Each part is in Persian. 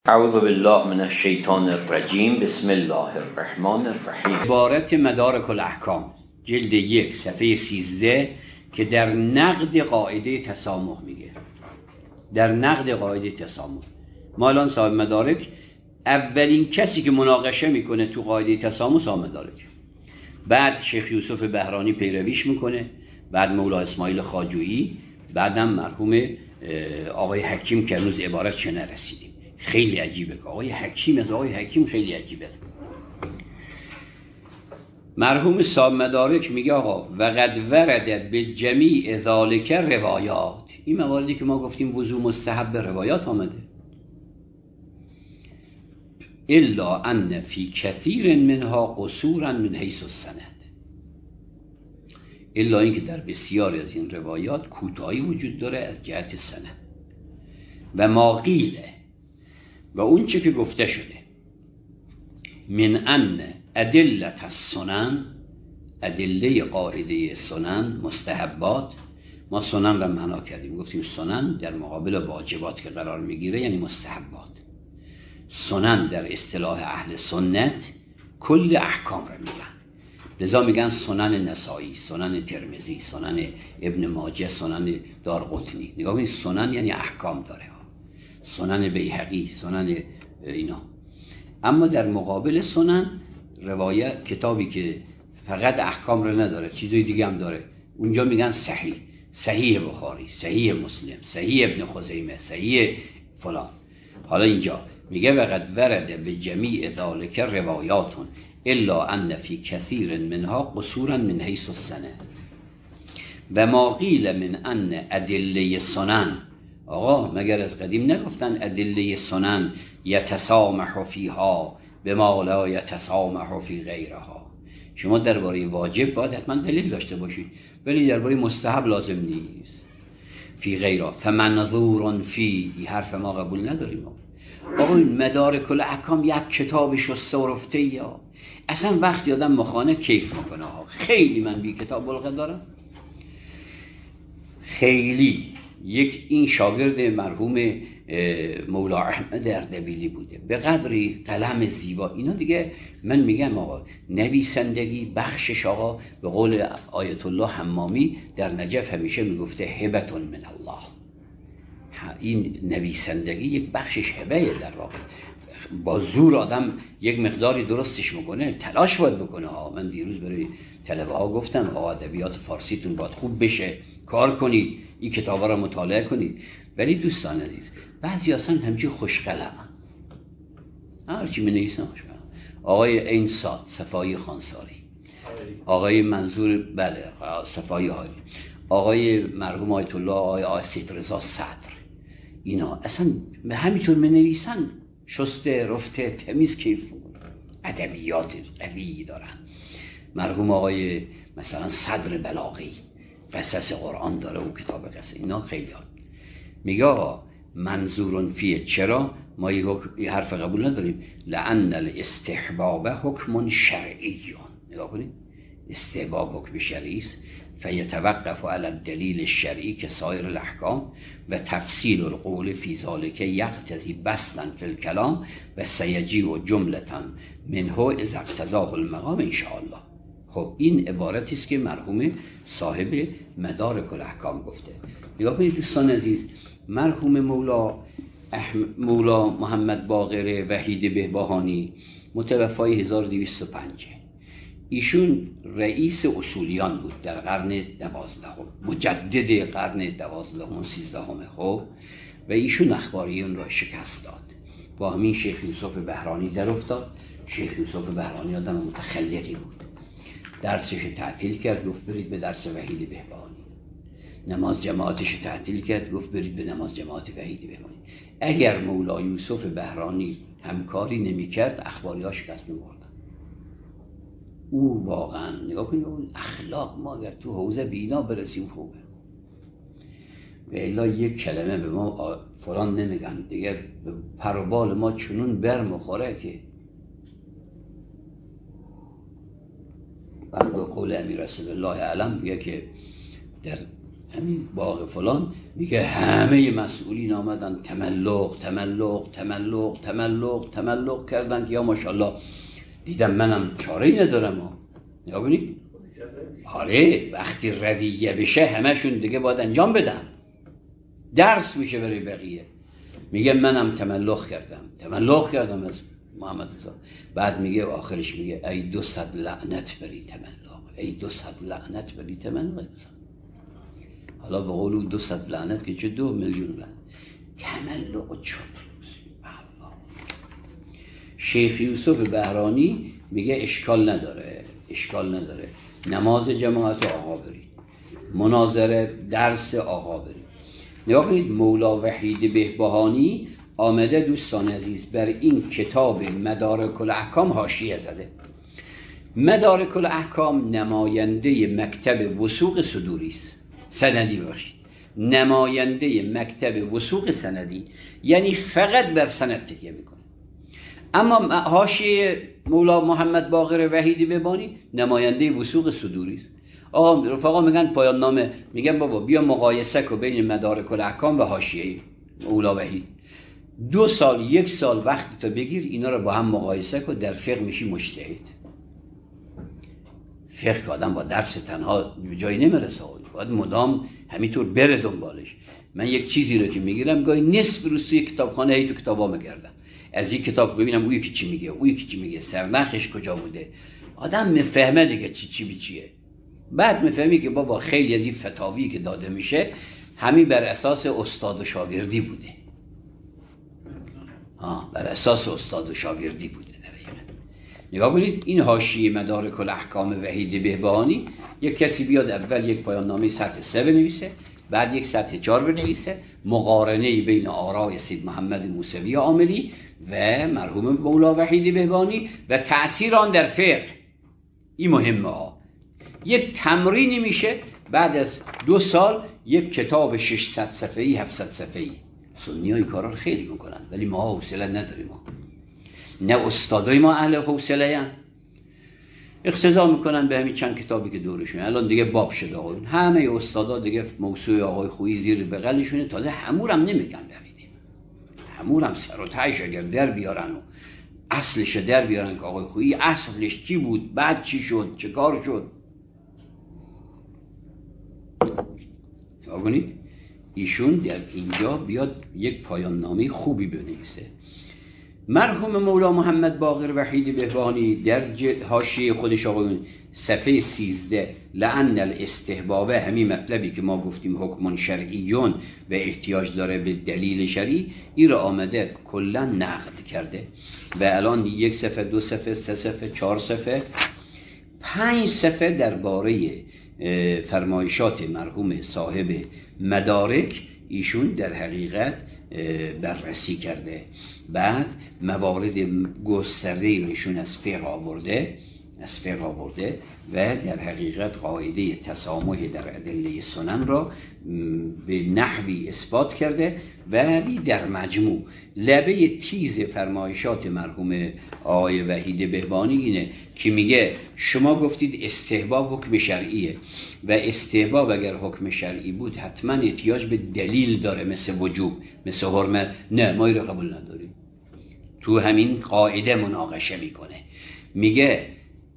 اعوذ بالله من الشیطان الرجیم. بسم الله الرحمن الرحیم. عبارت مدارک الاحکام جلد 1 صفحه 13 که در نقد قاعده تسامح میگه. در نقد قاعده تسامح ما الان صاحب مدارک اولین کسی که مناقشه میکنه تو قاعده تسامح صاحب مدارک، بعد شیخ یوسف بهرانی پیرویش میکنه، بعد مولا اسماعیل خواجویی، بعدم مرحوم آقای حکیم که هنوز عبارت چه نرسیدیم. خیلی عجیبه که آقای حکیم خیلی عجیبه. مرحوم صاحب مدارک میگه آقا وقد ورد به جمیع ذالک روایات، این مواردی که ما گفتیم وضو مستحب روایات آمده، الا ان فی کثیر منها قصورا من حیث السند، الا اینکه در بسیاری از این روایات کوتاهی وجود داره از جهت سند. و ما قیله، و اون چه که گفته شده، من ان ادلت السنن، ادله قاعده سنن مستحبات، ما سنن را معنا کردیم گفتیم سنن در مقابل واجبات که قرار میگیره یعنی مستحبات. سنن در اصطلاح اهل سنت کل احکام را میگن، لذا میگن سنن نسائی، سنن ترمذی، سنن ابن ماجه، سنن دارقطنی. نگاه کنید سنن یعنی احکام داره، سنن بیهقی، سنن اینا. اما در مقابل سنن روایت کتابی که فقط احکام رو نداره چیزای دیگه هم داره، اونجا میگن صحیح، صحیح بخاری، صحیح مسلم، صحیح ابن خزیمه، صحیح فلان. حالا اینجا میگه وقد ورد به جمیع ذالک روایات الا ان فی کثیر منها قصورا من حیث السند و ما قیل من ان ادله سنن. آقا مگر از قدیم نگفتن ادله سنن یتسامح فیها بما لا یتسامح فی غیرها؟ شما درباره واجب باید حتما دلیل داشته باشید، ولی درباره مستحب لازم نیست. فی غیرها فمنظور فی، این حرف ما قبول نداریم. آقا این مدارک الاحکام یک کتاب شسته و رفته یا اصلا وقتی آدم مخانه کیف میکنه. خیلی من بی کتاب بلغه دارم، خیلی. یک این شاگرد مرحوم مولا احمد اردبیلی بوده، به قدری قلم زیبا اینا دیگه. من میگم آقا نویسندگی بخشش، آقا به قول آیت الله حمامی در نجف همیشه میگفته هبتون من الله. این نویسندگی یک بخشش هبه در واقع. با زور آدم یک مقداری درستش میکنه، تلاش باید بکنه. من دیروز برای طلبه ها گفتم آقا ادبیات فارسیتون باید خوب بشه، کار کنید، این کتابا رو مطالعه کنید. ولی دوستان عزیز بعضی اصلا همچین خوشقلمن، هرچی می نویسن خوشقلم. آقای انصاد صفایی خانساری، آقای منظور بله صفایی هایی، آقای مرحوم آیت الله آقای سید رضا صدر، اینا اصلا همینطور می نویسن، شسته رفته تمیز، کیف ادبیات قوی دارن. مرحوم آقای مثلا صدر بلاغی قصص قرآن داره و کتاب قصص، اینا خیلی ها. میگه آقا منظور فیه، چرا ما یه حرف قبول نداریم؟ لأن الاستحباب حکم شرعی. نگاه کنید استحباب حکم شرعی است، فیتوقف علی الدلیل الشرعی که سایر الاحکام و تفصیل القول فی ذالک یقتضی بسطا فی الکلام و سیجیء جملة منه اذا اقتضاه المقام ان شاء الله. خب این عبارتی است که مرحوم صاحب مدارک الاحکام گفته. نگاه کنید دوستان عزیز، مرحوم مولا محمد باقر وحید بهبهانی متوفای 1205، ایشون رئیس اصولیان بود در قرن 12، مجدد قرن 12 13. خب و ایشون اخباریون را شکست داد، با همین شیخ یوسف بهرانی در افتاد. شیخ یوسف بهرانی آدم متخلقی بود، درسش تعطیل کرد، گفت برید به درس وحید بهبهانی. نماز جماعتش تعطیل کرد، گفت برید به نماز جماعت وحید بهبهانی. اگر مولا یوسف بهرانی همکاری نمی کرد اخباری ها شکست نمی‌خوردن. او واقعا نگاه کنید اون اخلاق، ما اگر تو حوزه بینا برسیم خوبه، و الا یک کلمه به ما فلان نمیگن دیگه، پر و بال ما چنون برمیخوره که وقت به قول امیر اسدالله علم میگه که در همین باغ فلان، میگه همه مسئولین آمدن تملق کردن. یا ماشاءالله دیدم منم چاره ای ندارم. یا ببینید آره وقتی رویه بشه همشون دیگه باید انجام بدن، درس میشه برای بقیه. میگه منم تملق کردم از محمد رضا. بعد میگه آخرش میگه ای 200 لعنت بری تملق. حالا به قول او 200 لعنت که چه 2 میلیون لعنت. تملق و شیخ یوسف بهرانی میگه اشکال نداره نماز جماعت آقا برید، مناظره درس آقا برید. نگاه کنید مولا وحید بهبهانی آمده دوستان عزیز بر این کتاب مدارک الاحکام حاشیه زده. مدارک الاحکام نماینده مکتب وثوق صدوری است، سندی ببخشید، نماینده مکتب وثوق سندی، یعنی فقط بر سند تکیه میکنه. اما حاشیه مولا محمد باقر وحیدی بهبهانی نماینده وثوق صدوری است. آقا رفقا میگن پایان نامه، میگن بابا بیا مقایسه کن بین مدارک الاحکام و حاشیه مولا وحید. 2 سال 1 سال وقت تا بگیر اینا رو با هم مقایسه کن، در فقه میشی مجتهد. فقه که آدم با درس تنها جایی نمیرسه، باید مدام همینطور بره دنبالش. من یک چیزی رو که میگیرم گاهی نصف روز توی کتابخانه هی تو کتابا میگردم، از یک کتاب ببینم اون یکی چی میگه، سرنخش کجا بوده. آدم میفهمه دیگه چی به چیه. بعد میفهمی که بابا خیلی از این فتاوی که داده میشه همین بر اساس استاد و شاگردی بوده. بر اساس استاد و شاگردی بوده. نگاه کنید این حاشیه مدارک الاحکام وحید بهبهانی، یک کسی بیاد اول یک پایان نامه سطح 3 بنویسه، بعد یک سطح 4 بنویسه، مقارنه بین آراء سید محمد موسوی عاملی و مرحوم مولا وحید بهبهانی و تأثیر آن در فقه. این مهمه یک تمرینی میشه. بعد از 2 سال یک کتاب 600 صفحه‌ای 700 صفحه‌ای. سنی‌ها این کارا رو خیلی میکنن ولی ما حوصله نداریم. نه استادای ما اهل حوصله ان، اقتضا میکنن به همین چند کتابی که دورشون. الان دیگه باب شده آقایون، همه استادا دیگه موسوعه آقای خویی زیر بغلشونه. تازه همورم نمیگن ببینیم، همورم سر و تهش اگر در بیارن و اصلش در بیارن که آقای خویی اصلش چی بود، بعد چی شد، چه کار شد. آقایون ایشون در اینجا بیاد یک پایان نامه خوبی بنویسه. مرحوم مولا محمد باقر وحید بهبهانی در حاشیه خودش آقایون صفحه 13 لعن الاستحباب، همین مطلبی که ما گفتیم حکم شرعیون و احتیاج داره به دلیل شرعی، این را آمده کلا نقد کرده و الان 1 صفحه 2 صفحه 3 صفحه 4 صفحه 5 صفحه درباره فرمایشات مرحوم صاحب مدارک ایشون در حقیقت بررسی کرده. بعد موارد گسترده ایشون از فقه آورده و در حقیقت قاعده تسامح در ادله سنن را به نحوی اثبات کرده. ولی در مجموع لبه تیز فرمایشات مرحوم آقای وحید بهبهانی اینه که میگه شما گفتید استحباب حکم شرعیه و استحباب اگر حکم شرعی بود حتما احتیاج به دلیل داره، مثل وجوب، مثل حرمت. نه ما این رو قبول نداریم. تو همین قاعده مناقشه میکنه، میگه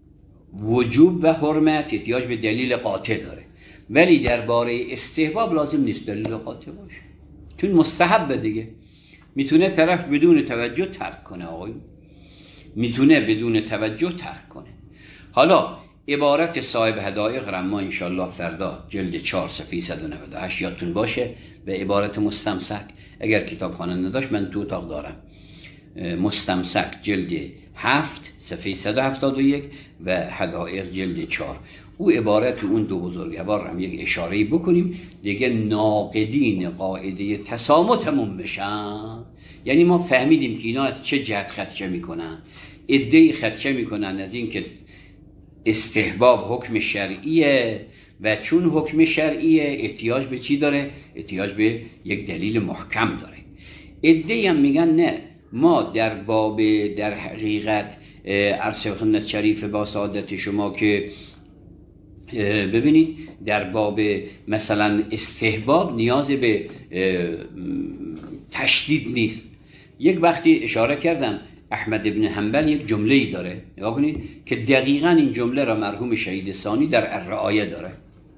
وجوب و حرمت احتیاج به دلیل قاطع داره، ولی درباره استحباب لازم نیست دلیل قاطع باشه، چون مستحب دیگه. میتونه طرف بدون توجه ترک کنه. میتونه بدون توجه ترک کنه. حالا عبارت صاحب حدائق رما انشالله فردا جلد 4 صفحه 198 یادتون باشه، و عبارت مستمسک اگر کتابخانه نداشت من تو اتاق دارم، مستمسک جلد 7 صفحه 171 و حدائق جلد 4. او عبارت اون 2 بزرگوار هم یک اشاره‌ای بکنیم دیگه. ناقدین قاعده تسامح تموم بشن، یعنی ما فهمیدیم که اینا از چه جهت خدشه میکنن. عده‌ای خدشه میکنن از این که استحباب حکم شرعیه و چون حکم شرعیه احتیاج به چی داره؟ احتیاج به یک دلیل محکم داره. عده‌ای هم میگن نه، ما در باب در حقیقت عرض خدمت شریف با سعادت شما که ببینید در باب مثلا استحباب نیاز به تشدید نیست. یک وقتی اشاره کردم احمد ابن حنبل یک جمله‌ای داره، نگاه کنید که دقیقاً این جمله را مرحوم شهید ثانی در الرعایه داره.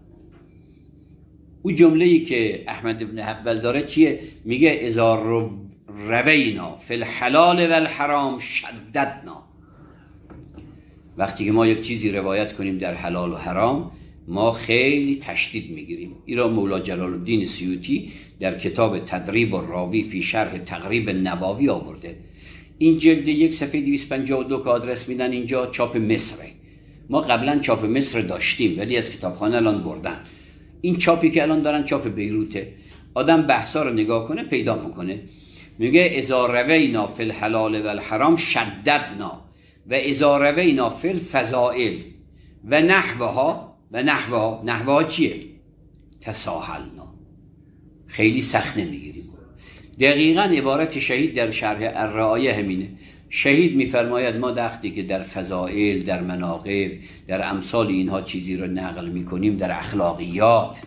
اون جمله‌ای که احمد ابن حنبل داره چیه؟ میگه اذا روینا فی الحلال و الحرام شددنا. وقتی که ما یک چیزی روایت کنیم در حلال و حرام ما خیلی تشدید میگیریم. این را مولا جلال الدین سیوطی در کتاب تدریب الراوی فی شرح تقریب نووی آورده. این جلد 1 صفحه 252 که آدرس میدن اینجا چاپ مصره. ما قبلا چاپ مصر داشتیم ولی از کتابخانه الان بردن. این چاپی که الان دارن چاپ بیروته. آدم بحثا رو نگاه کنه پیدا میکنه. میگه اذا روینا فی الحلال و الحرام شددنا و اذا روینا فی الفضائل و نحوها چیه؟ تساهلنا. خیلی سخت نمیگیریم. دقیقاً عبارت شهید در شرح الرعایه همینه. شهید میفرماید ما وقتی که در فضائل، در مناقب، در امثال اینها چیزی رو نقل میکنیم، در اخلاقیات،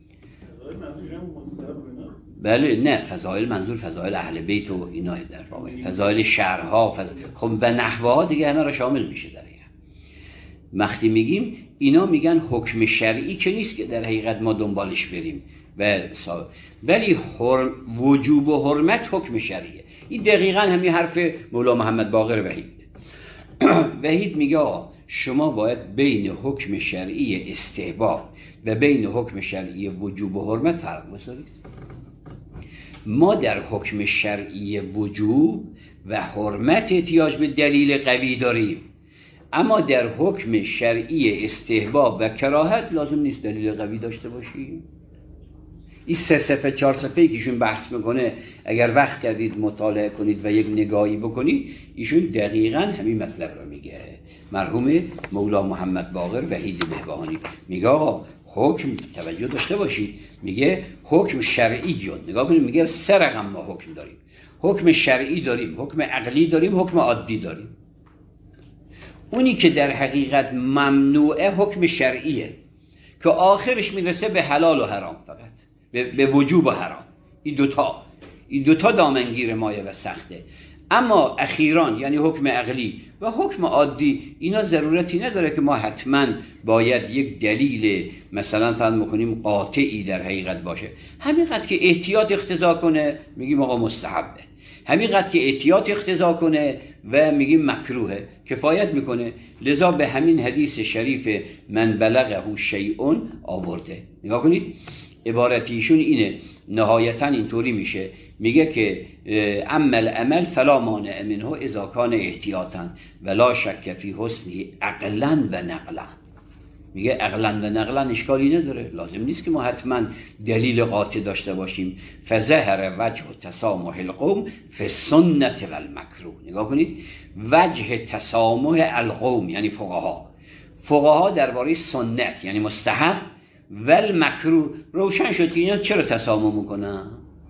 بله نه فضائل منظور فضائل اهل بیت و اینا در واقع فضائل شهرها خب و نحوها دیگه همه را شامل میشه در این. وقتی میگیم اینا میگن حکم شرعی که نیست که در حقیقت ما دنبالش بریم ولی وجوب و حرمت حکم شرعیه. این دقیقاً همین حرف مولا محمد باقر وحید. وحید میگه شما باید بین حکم شرعی استحباب و بین حکم شرعی وجوب و حرمت فرق بذارید. ما در حکم شرعی وجوب و حرمت احتیاج به دلیل قوی داریم، اما در حکم شرعی استحباب و کراهت لازم نیست دلیل قوی داشته باشیم. این 3 صفحه 4 صفحه‌ای که ایشون بحث میکنه اگر وقت کردید مطالعه کنید و یک نگاهی بکنید ایشون دقیقاً همین مطلب رو میگه. مرحوم مولا محمد باقر وحید بهبهانی میگه آقا حکم توجه داشته باشید، میگه حکم شرعی نگاه کنید، میگه 3 رقم ما حکم داریم. حکم شرعی داریم، حکم عقلی داریم، حکم عادی داریم. اونی که در حقیقت ممنوعه حکم شرعیه که آخرش میرسه به حلال و حرام، فقط به وجوب و حرام. این دوتا دامنگیر مایه و سخته. اما اخیران یعنی حکم عقلی و حکم عادی اینا ضرورتی نداره که ما حتما باید یک دلیل مثلا فهم میکنیم قاطعی در حقیقت باشه. همینقدر که احتیاط اقتضا کنه میگیم آقا مستحبه، همینقدر که احتیاط اقتضا کنه و میگیم مکروهه کفایت میکنه. لذا به همین حدیث شریف من بلغه شیء آورده. نگاه کنید عبارتیشون اینه، نهایتا اینطوری میشه، میگه که اما العمل فلا مانع منه اذا کان احتیاطا ولا شک فی حسنی عقلا و نقلا. میگه عقلا و نقلا اشکالی نداره، لازم نیست که ما حتما دلیل قاطع داشته باشیم. فظهر وجه تسامح القوم فی السنة و المکروه. نگاه کنید وجه تسامح القوم یعنی فقها درباره سنت یعنی مستحب و المکروه روشن شد که اینا چرا تسامح میکنن؟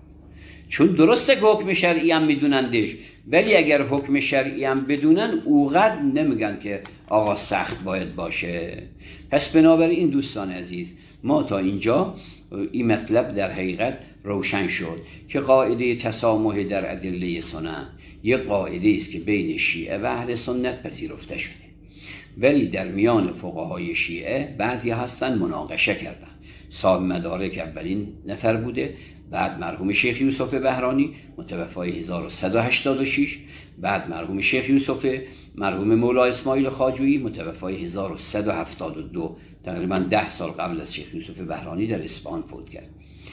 چون درسته که حکم شرعی هم میدونندش، ولی اگر حکم شرعی هم بدونن اوقات نمیگن که آقا سخت باید باشه. پس بنابراین دوستان عزیز ما تا اینجا این مطلب در حقیقت روشن شد که قاعده تسامح در ادله سنن یک قاعده است که بین شیعه و اهل سنت پذیرفته شده، ولی در میان فقهای شیعه بعضی هستن مناقشه کردن. صاحب مدارک اولین نفر بوده، بعد مرحوم شیخ یوسف بهرانی متوفای 1186، بعد مرحوم شیخ یوسف، مرحوم مولا اسماعیل خواجویی متوفای 1172، تقریبا 10 سال قبل از شیخ یوسف بهرانی در اصفهان فوت کرد.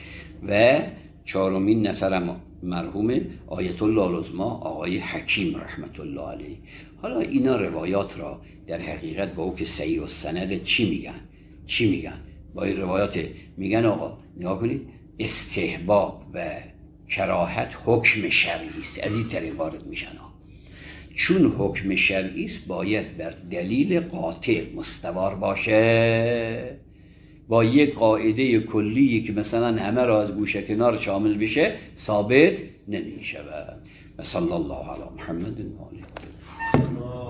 و 4مین نفر مرحوم آیت الله العظما آقای حکیم رحمت الله علیه. حالا اینا روایات را در حقیقت با او که صحیح و سند چی میگن با این روایات میگن آقا نگاه کنید استحباب و کراهت حکم شرعی است. از این طریق وارد میشن چون حکم شرعی است باید بر دلیل قاطع مستوار باشه، با یک قاعده کلی که مثلا همه را از گوشه کنار شامل بشه ثابت نمی شود. و صلی الله علی محمد و آله.